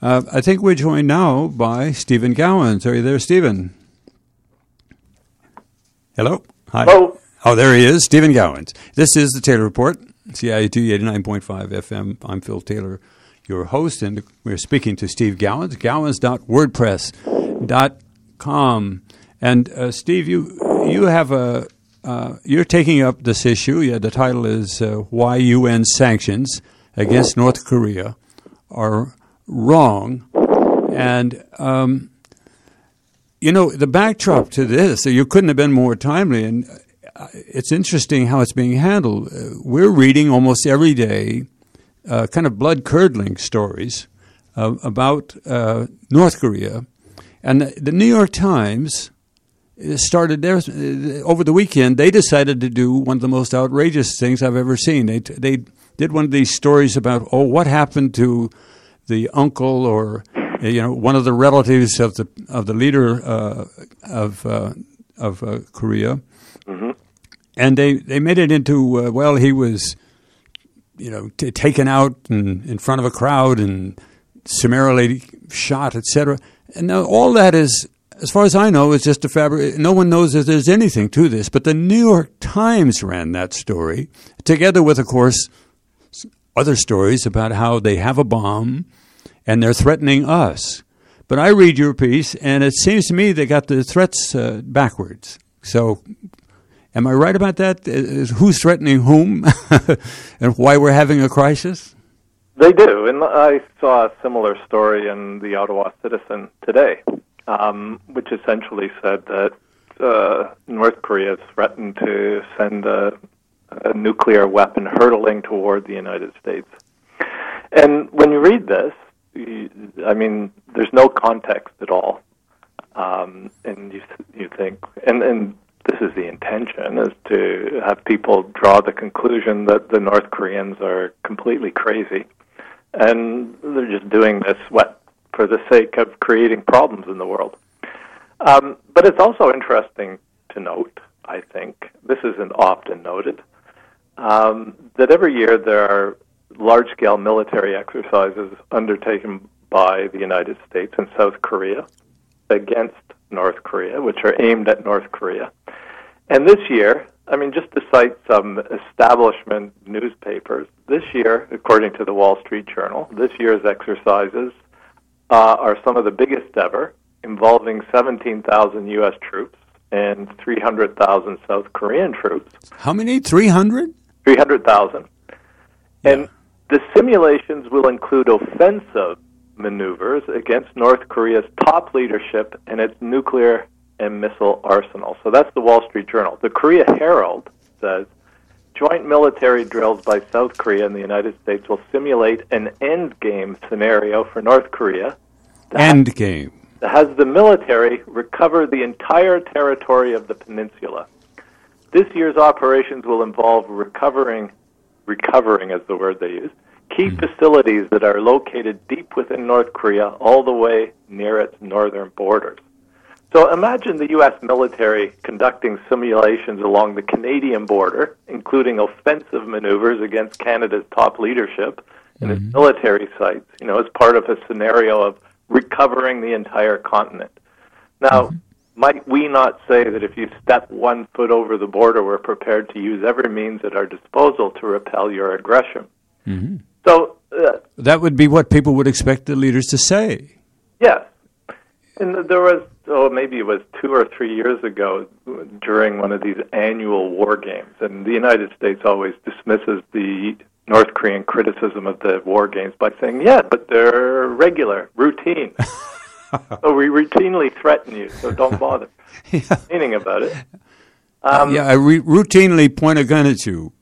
I think we're joined now by Stephen Gowans. Are you there, Stephen? Hello? Hi. Hello. Oh, there he is, Stephen Gowans. This is the Taylor Report, CIUT 89.5 FM. I'm Phil Taylor, your host, and we're speaking to Steve Gowans, gowans.wordpress.com. And Steve, you have you're taking up this issue. Yeah, the title is Why UN Sanctions Against North Korea Are Wrong. And, the backdrop to this, you couldn't have been more timely, and it's interesting how it's being handled. We're reading almost every day kind of blood-curdling stories about North Korea. And the New York Times started there over the weekend. They decided to do one of the most outrageous things I've ever seen. They did one of these stories about, what happened to the uncle or one of the relatives of the leader of Korea, mm-hmm. and they made it into he was taken out in front of a crowd and summarily shot, etc. And now all that is, as far as I know, is just a fabric. No one knows that there's anything to this. But the New York Times ran that story, together with, of course, other stories about how they have a bomb and they're threatening us. But I read your piece, and it seems to me they got the threats backwards. So am I right about that? Who's threatening whom and why we're having a crisis? They do, and I saw a similar story in the Ottawa Citizen today, which essentially said that North Korea has threatened to send a nuclear weapon hurtling toward the United States. And when you read this, there's no context at all, and you think, and this is the intention, is to have people draw the conclusion that the North Koreans are completely crazy, and they're just doing this for the sake of creating problems in the world. But it's also interesting to note, I think, this isn't often noted, that every year there are large-scale military exercises undertaken by the United States and South Korea against North Korea, which are aimed at North Korea. And this year, just to cite some establishment newspapers, this year, according to the Wall Street Journal, this year's exercises are some of the biggest ever, involving 17,000 U.S. troops and 300,000 South Korean troops. How many? 300? 300,000. And the simulations will include offensive maneuvers against North Korea's top leadership and its nuclear and missile arsenal. So that's the Wall Street Journal. The Korea Herald says, joint military drills by South Korea and the United States will simulate an endgame scenario for North Korea. Endgame. That has the military recover the entire territory of the peninsula. This year's operations will involve recovering is the word they use, key facilities that are located deep within North Korea, all the way near its northern borders. So imagine the U.S. military conducting simulations along the Canadian border, including offensive maneuvers against Canada's top leadership and its military sites, as part of a scenario of recovering the entire continent. Now, might we not say that if you step 1 foot over the border, we're prepared to use every means at our disposal to repel your aggression? Mm-hmm. So that would be what people would expect the leaders to say. Yes. And there was, maybe it was 2 or 3 years ago during one of these annual war games, and the United States always dismisses the North Korean criticism of the war games by saying, but they're regular, routine. So we routinely threaten you, so don't bother meaning about it. I routinely point a gun at you.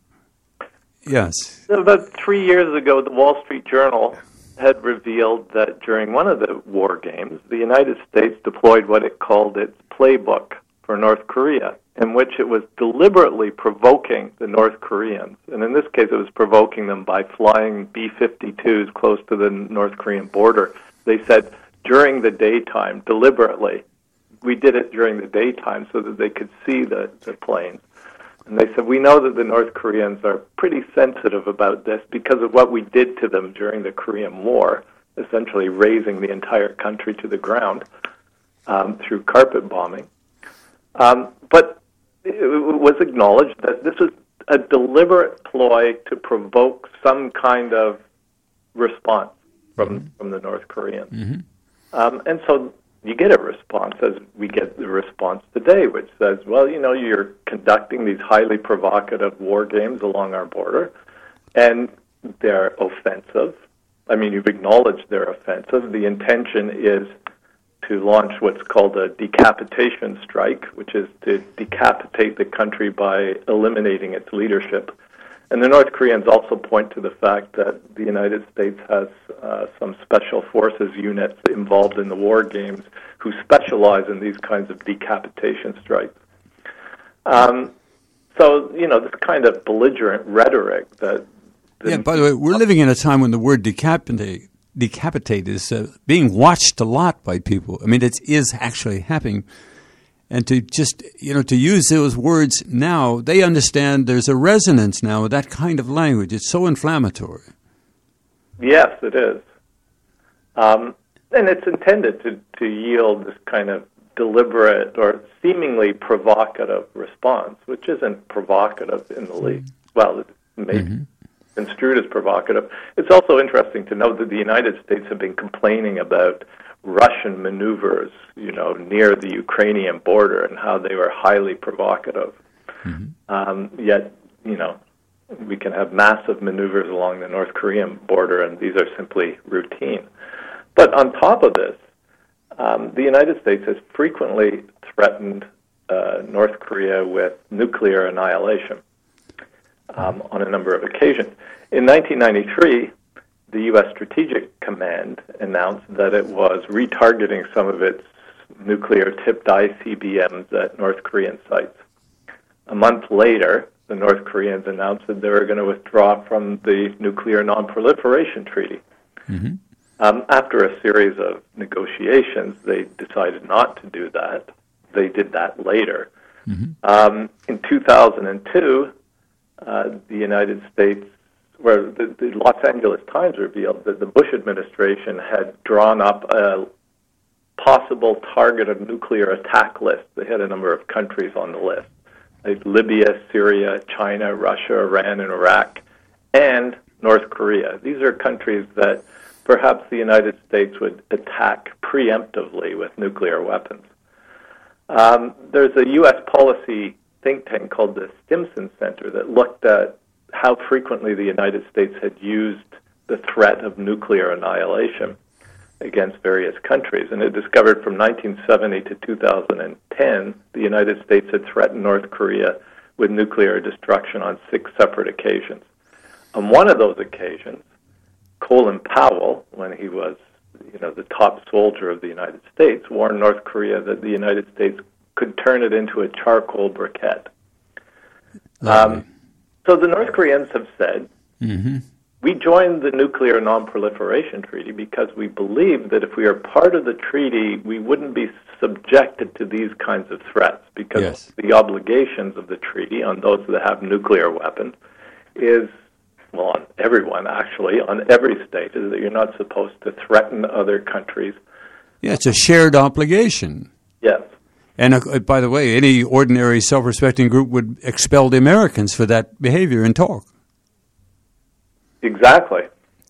Yes. So about 3 years ago, the Wall Street Journal had revealed that during one of the war games, the United States deployed what it called its playbook for North Korea, in which it was deliberately provoking the North Koreans. And in this case, it was provoking them by flying B-52s close to the North Korean border. They said, during the daytime, deliberately, we did it during the daytime so that they could see the planes. And they said, we know that the North Koreans are pretty sensitive about this because of what we did to them during the Korean War. essentially razing the entire country to the ground through carpet bombing. But it was acknowledged that this was a deliberate ploy to provoke some kind of response from the North Koreans. Mm-hmm. And so you get a response, as we get the response today, which says, well, you're conducting these highly provocative war games along our border, and they're offensive. I mean, you've acknowledged they're offensive. The intention is to launch what's called a decapitation strike, which is to decapitate the country by eliminating its leadership. And the North Koreans also point to the fact that the United States has some special forces units involved in the war games who specialize in these kinds of decapitation strikes. So, this kind of belligerent rhetoric that... Yeah, by the way, we're living in a time when the word decapitate is being watched a lot by people. I mean, it is actually happening. And to just, to use those words now, they understand there's a resonance now with that kind of language. It's so inflammatory. Yes, it is. And it's intended to yield this kind of deliberate or seemingly provocative response, which isn't provocative in the least. Well, it may be construed as provocative. It's also interesting to note that the United States have been complaining about Russian maneuvers, near the Ukrainian border and how they were highly provocative. Yet, we can have massive maneuvers along the North Korean border, and these are simply routine. But on top of this, the United States has frequently threatened North Korea with nuclear annihilation on a number of occasions. In 1993, the U.S. Strategic Command announced that it was retargeting some of its nuclear-tipped ICBMs at North Korean sites. A month later, the North Koreans announced that they were going to withdraw from the Nuclear Non-Proliferation Treaty. After a series of negotiations, they decided not to do that. They did that later. In 2002, the United States, where the Los Angeles Times revealed that the Bush administration had drawn up a possible targeted nuclear attack list. They had a number of countries on the list, like Libya, Syria, China, Russia, Iran, and Iraq, and North Korea. These are countries that perhaps the United States would attack preemptively with nuclear weapons. There's a U.S. policy think tank called the Stimson Center that looked at how frequently the United States had used the threat of nuclear annihilation against various countries. And it discovered from 1970 to 2010, the United States had threatened North Korea with nuclear destruction on 6 separate occasions. On one of those occasions, Colin Powell, when he was the top soldier of the United States, warned North Korea that the United States could turn it into a charcoal briquette. So the North Koreans have said, we joined the Nuclear Non-Proliferation Treaty because we believed that if we are part of the treaty, we wouldn't be subjected to these kinds of threats, because the obligations of the treaty on those that have nuclear weapons is, well, on everyone actually, on every state, is that you're not supposed to threaten other countries. Yeah, it's a shared obligation. Yes. And by the way, any ordinary self-respecting group would expel the Americans for that behavior and talk. Exactly.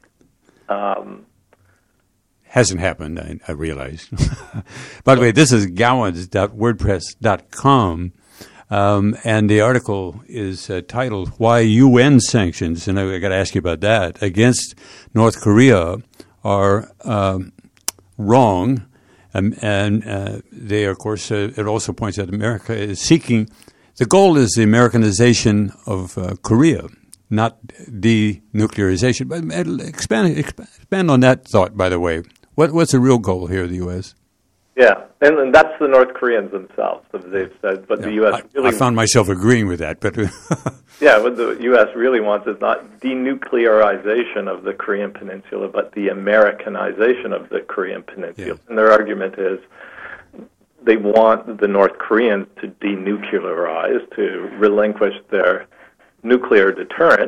Hasn't happened, I realize. By the way, this is gowans.wordpress.com, and the article is titled, Why UN Sanctions, and I got to ask you about that, against North Korea are wrong. And they, of course, it also points out America is seeking, the goal is the Americanization of Korea, not denuclearization. But expand on that thought, by the way. What's the real goal here of the U.S.? Yeah, and that's the North Koreans themselves, as they've said. But the U.S. really... I found myself agreeing with that, but... Yeah, what the U.S. really wants is not denuclearization of the Korean Peninsula, but the Americanization of the Korean Peninsula. Yeah. And their argument is they want the North Koreans to denuclearize, to relinquish their nuclear deterrent,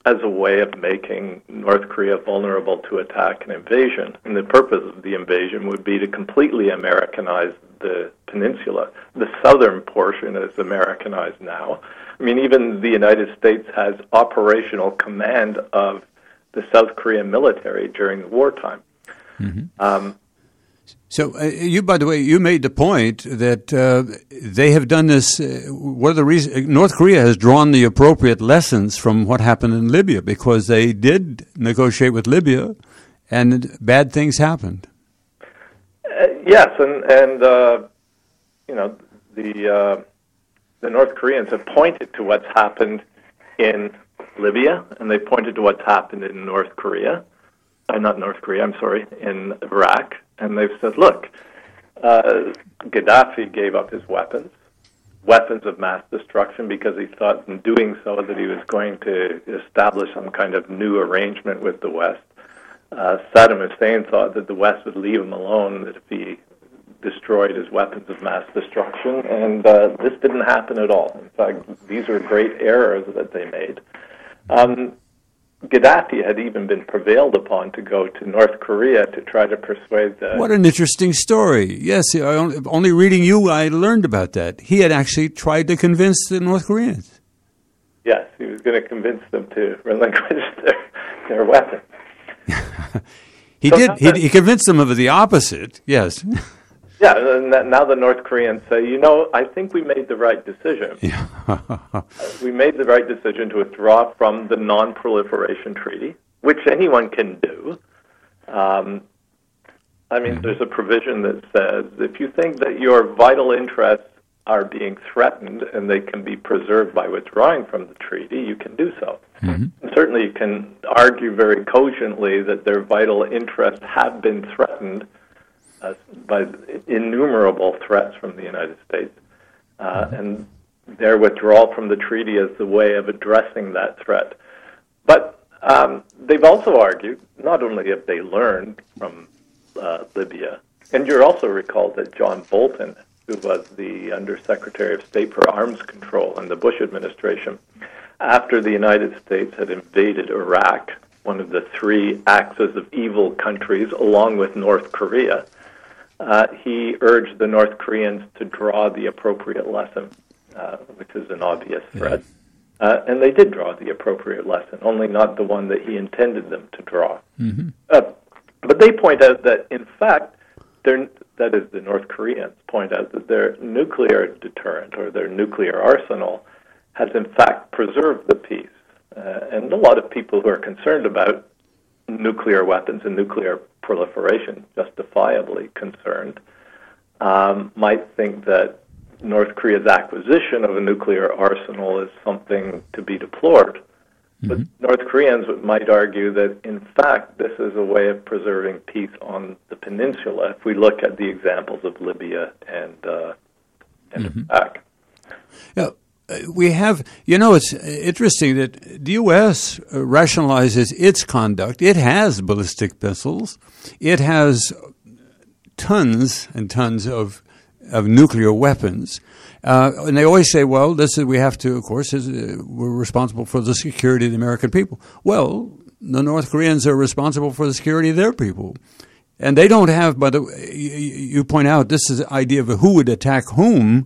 as a way of making North Korea vulnerable to attack and invasion. And the purpose of the invasion would be to completely Americanize the peninsula. The southern portion is Americanized now. I mean, even the United States has operational command of the South Korean military during the wartime. Mm-hmm. So, you, by the way, you made the point that they have done this. One of the reasons North Korea has drawn the appropriate lessons from what happened in Libya, because they did negotiate with Libya, and bad things happened. Yes, and you know, the North Koreans have pointed to what's happened in Libya, and they pointed to what's happened in North Korea. Not North Korea, I'm sorry, in Iraq. And they've said, look, Gaddafi gave up his weapons of mass destruction, because he thought in doing so that he was going to establish some kind of new arrangement with the West. Saddam Hussein thought that the West would leave him alone if he destroyed his weapons of mass destruction, and this didn't happen at all. In fact, these are great errors that they made. Gaddafi had even been prevailed upon to go to North Korea to try to persuade the... What an interesting story. Yes, only reading you, I learned about that. He had actually tried to convince the North Koreans. Yes, he was going to convince them to relinquish their weapons. He convinced them of the opposite, yes. Yeah, and now the North Koreans say, you know, I think we made the right decision. Yeah. We made the right decision to withdraw from the Non-Proliferation Treaty, which anyone can do. There's a provision that says if you think that your vital interests are being threatened and they can be preserved by withdrawing from the treaty, you can do so. Mm-hmm. And certainly you can argue very cogently that their vital interests have been threatened by innumerable threats from the United States, and their withdrawal from the treaty is the way of addressing that threat. But they've also argued, not only have they learned from Libya, and you're also recalled that John Bolton, who was the Undersecretary of State for Arms Control in the Bush administration, after the United States had invaded Iraq, one of the three axis of evil countries, along with North Korea, he urged the North Koreans to draw the appropriate lesson, which is an obvious threat. And they did draw the appropriate lesson, only not the one that he intended them to draw. Mm-hmm. But they point out that, in fact, that is, the North Koreans point out that their nuclear deterrent, or their nuclear arsenal, has in fact preserved the peace. And a lot of people who are concerned about nuclear weapons and nuclear proliferation, justifiably concerned, might think that North Korea's acquisition of a nuclear arsenal is something to be deplored. Mm-hmm. But North Koreans might argue that, in fact, this is a way of preserving peace on the peninsula, if we look at the examples of Libya and Iraq. Yeah. We have, it's interesting that the U.S. rationalizes its conduct. It has ballistic missiles. It has tons and tons of nuclear weapons. And they always say, well, we have to, of course, we're responsible for the security of the American people. Well, the North Koreans are responsible for the security of their people. And they don't have, by the way, you point out, this is the idea of who would attack whom.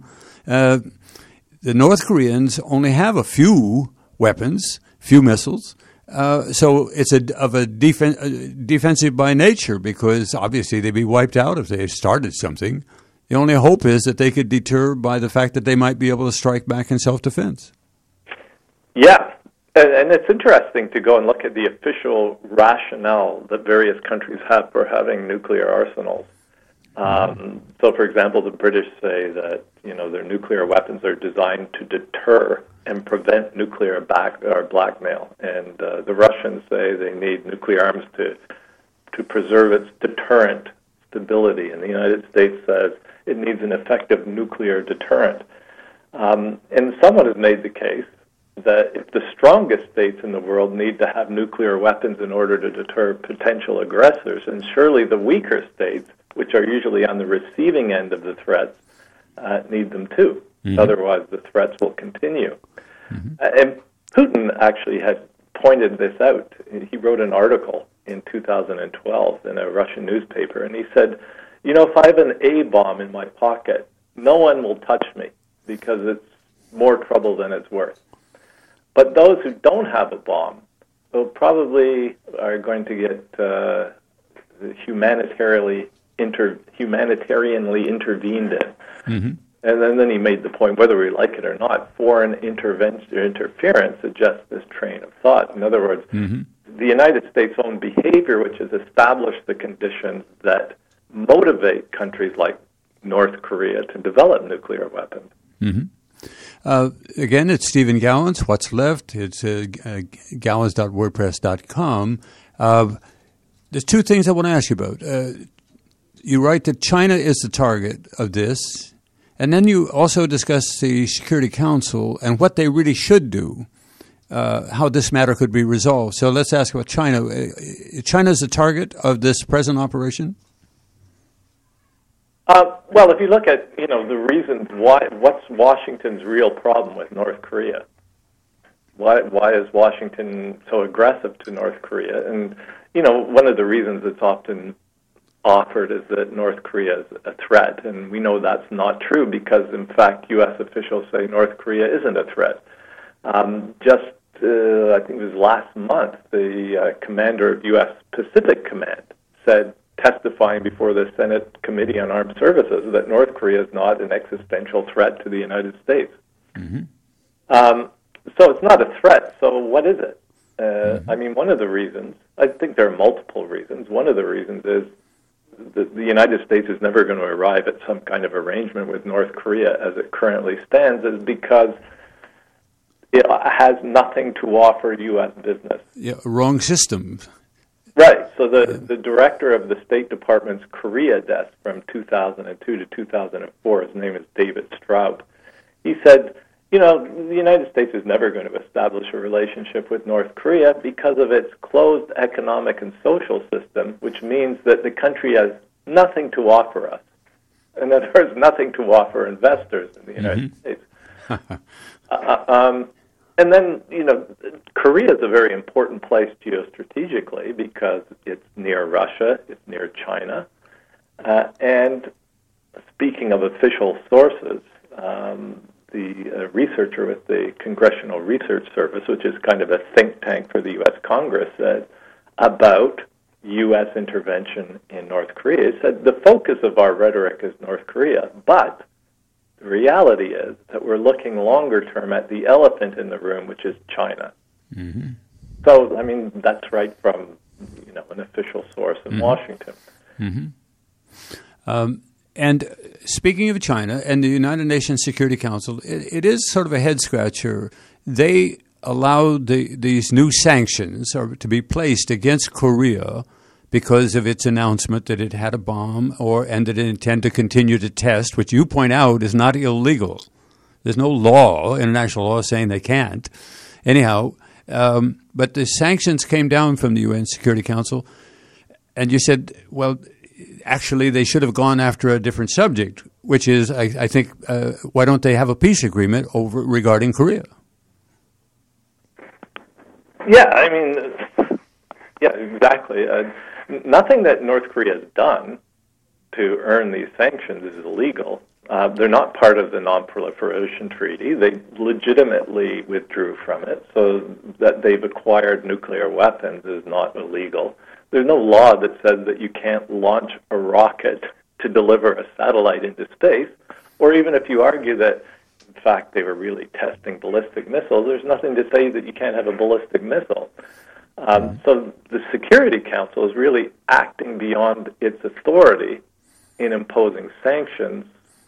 The North Koreans only have a few weapons, few missiles, so it's defensive by nature, because obviously they'd be wiped out if they started something. The only hope is that they could deter by the fact that they might be able to strike back in self-defense. Yeah, and it's interesting to go and look at the official rationale that various countries have for having nuclear arsenals. So, for example, the British say that their nuclear weapons are designed to deter and prevent nuclear blackmail, and the Russians say they need nuclear arms to preserve its deterrent stability, and the United States says it needs an effective nuclear deterrent. And someone has made the case that if the strongest states in the world need to have nuclear weapons in order to deter potential aggressors, and surely the weaker states, which are usually on the receiving end of the threats, need them too. Mm-hmm. Otherwise, the threats will continue. Mm-hmm. And Putin actually had pointed this out. He wrote an article in 2012 in a Russian newspaper, and he said, if I have an A bomb in my pocket, no one will touch me because it's more trouble than it's worth. But those who don't have a bomb will probably are going to get humanitarianly intervened in. Mm-hmm. And then he made the point, whether we like it or not, foreign intervention or interference adjusts this train of thought. In other words, the United States' own behavior, which has established the conditions that motivate countries like North Korea to develop nuclear weapons. Mm-hmm. Again, it's Stephen Gowans. What's left? It's gowans.wordpress.com. There's two things I want to ask you about. You write that China is the target of this, and then you also discuss the Security Council and what they really should do, how this matter could be resolved. So let's ask about China. China is the target of this present operation? Well, if you look at the reasons what's Washington's real problem with North Korea? Why is Washington so aggressive to North Korea? And one of the reasons it's often offered is that North Korea is a threat, and we know that's not true because, in fact, U.S. officials say North Korea isn't a threat. I think it was last month, the commander of U.S. Pacific Command said, testifying before the Senate Committee on Armed Services, that North Korea is not an existential threat to the United States. Mm-hmm. So it's not a threat. So what is it? I mean, one of the reasons, I think there are multiple reasons. One of the reasons is that the United States is never going to arrive at some kind of arrangement with North Korea as it currently stands, is because it has nothing to offer U.S. business. Yeah, wrong system. Right. So the director of the State Department's Korea desk from 2002 to 2004, his name is David Straub, he said, the United States is never going to establish a relationship with North Korea because of its closed economic and social system, which means that the country has nothing to offer us. In other words, nothing to offer investors in the United States. And then, Korea is a very important place geostrategically because it's near Russia, it's near China. And speaking of official sources, the researcher with the Congressional Research Service, which is kind of a think tank for the U.S. Congress, said about U.S. intervention in North Korea, he said the focus of our rhetoric is North Korea, but the reality is that we're looking longer term at the elephant in the room, which is China. Mm-hmm. So, I mean, that's right from an official source in Washington. Mm-hmm. And speaking of China and the United Nations Security Council, it is sort of a head-scratcher. They allowed these new sanctions to be placed against Korea because of its announcement that it had a bomb and that it intended to continue to test, which you point out is not illegal. There's no law, international law, saying they can't. Anyhow, but the sanctions came down from the UN Security Council, and you said, well, actually they should have gone after a different subject, which is, I think, why don't they have a peace agreement regarding Korea? Yeah, I mean, yeah, exactly. Nothing that North Korea has done to earn these sanctions is illegal. They're not part of the Non-Proliferation Treaty. They legitimately withdrew from it, so that they've acquired nuclear weapons is not illegal. There's no law that says that you can't launch a rocket to deliver a satellite into space, or even if you argue that, in fact, they were really testing ballistic missiles, there's nothing to say that you can't have a ballistic missile. So the Security Council is really acting beyond its authority in imposing sanctions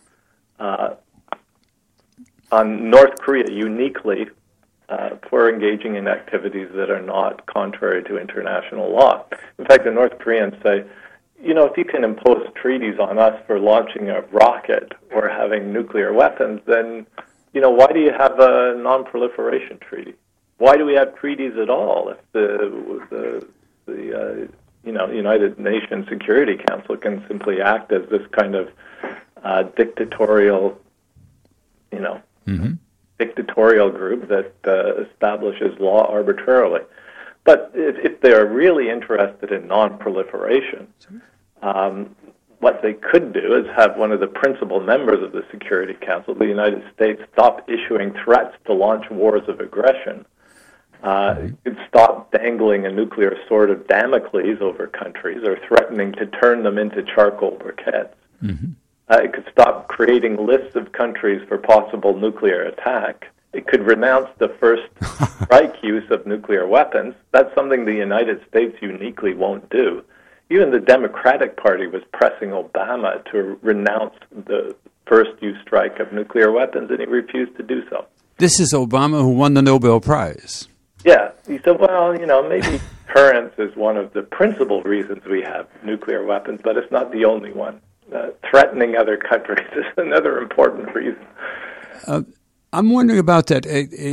on North Korea uniquely for engaging in activities that are not contrary to international law. In fact, the North Koreans say, if you can impose treaties on us for launching a rocket or having nuclear weapons, then, why do you have a non-proliferation treaty? Why do we have treaties at all if the United Nations Security Council can simply act as this kind of dictatorial, dictatorial group that establishes law arbitrarily. But if they're really interested in non-proliferation, what they could do is have one of the principal members of the Security Council, the United States, stop issuing threats to launch wars of aggression. It could stop dangling a nuclear sword of Damocles over countries or threatening to turn them into charcoal briquettes. It could stop creating lists of countries for possible nuclear attack. It could renounce the first strike use of nuclear weapons. That's something the United States uniquely won't do. Even the Democratic Party was pressing Obama to renounce the first use strike of nuclear weapons, and he refused to do so. This is Obama who won the Nobel Prize. Yeah. He said, well, maybe deterrence is one of the principal reasons we have nuclear weapons, but it's not the only one. Threatening other countries is another important reason. I'm wondering about that.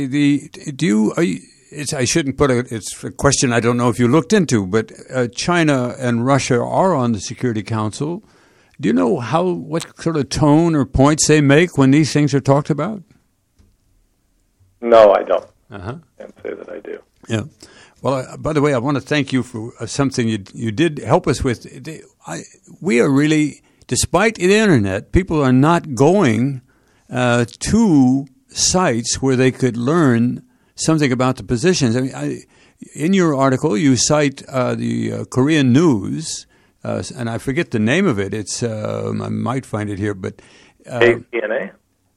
I shouldn't put it's a question I don't know if you looked into, but China and Russia are on the Security Council. Do you know what sort of tone or points they make when these things are talked about? No, I don't. I can't say that I do. Yeah. Well, by the way, I want to thank you for something you did help us with. We are really, despite the Internet, people are not going to sites where they could learn something about the positions. I mean, in your article, you cite the Korean News, and I forget the name of it. It's I might find it here, but KCNA.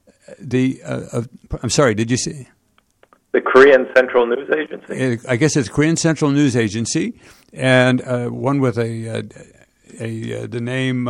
I'm sorry. Did you say the Korean Central News Agency? I guess it's Korean Central News Agency, and one with the name.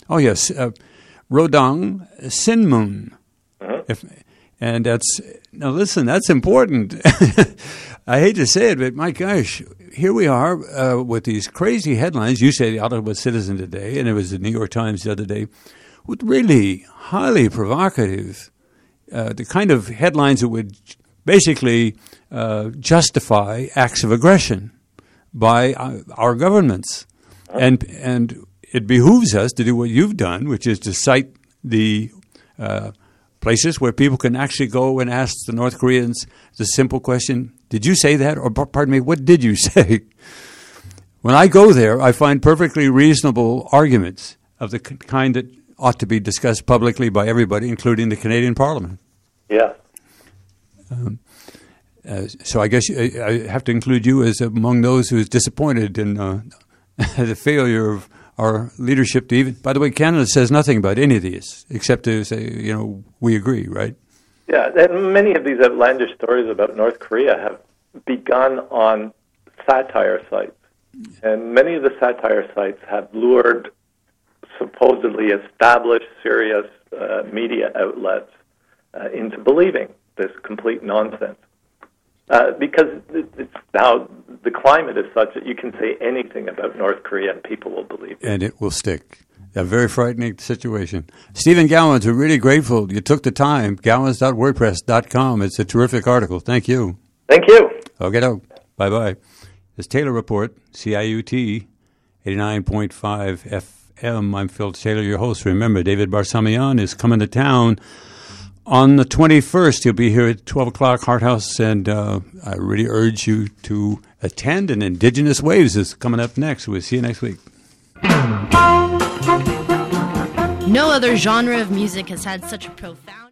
Rodong Sinmun. And now listen, that's important. I hate to say it, but my gosh, here we are with these crazy headlines. You say the Ottawa Citizen today, and it was the New York Times the other day, with really highly provocative, the kind of headlines that would basically justify acts of aggression by our governments. And it behooves us to do what you've done, which is to cite the places where people can actually go and ask the North Koreans the simple question, did you say that? Or pardon me, what did you say? When I go there, I find perfectly reasonable arguments of the kind that ought to be discussed publicly by everybody, including the Canadian Parliament. Yeah. So I guess I have to include you as among those who is disappointed in the failure of our leadership to even. By the way, Canada says nothing about any of these except to say, we agree, right? Yeah, and many of these outlandish stories about North Korea have begun on satire sites, and many of the satire sites have lured supposedly established, serious media outlets into believing this complete nonsense. Because it's now the climate is such that you can say anything about North Korea and people will believe it. And it will stick. A very frightening situation. Stephen Gowans, we're really grateful you took the time. Gowans.wordpress.com. It's a terrific article. Thank you. Thank you. Okay, bye-bye. This Taylor Report, CIUT 89.5 FM. I'm Phil Taylor, your host. Remember, David Barsamian is coming to town on the 21st. He'll be here at 12 o'clock, Hart House, and I really urge you to attend. And Indigenous Waves is coming up next. We'll see you next week. No other genre of music has had such a profound...